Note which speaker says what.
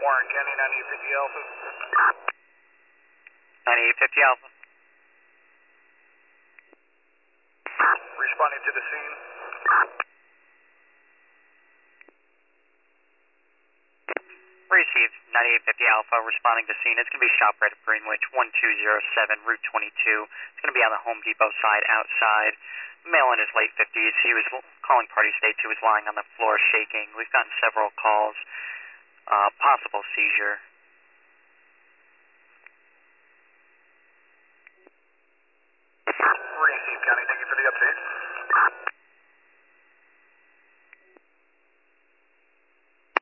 Speaker 1: Warren County, 9850 Alpha.
Speaker 2: 9850 Alpha.
Speaker 1: Responding to the scene.
Speaker 2: Received 9850 Alpha, responding to scene. It's going to be ShopRite at Greenwich, 1207, Route 22. It's going to be on the Home Depot side outside. Male in his late 50s. He was calling Party States. He was lying on the floor shaking. We've gotten several calls. Possible seizure.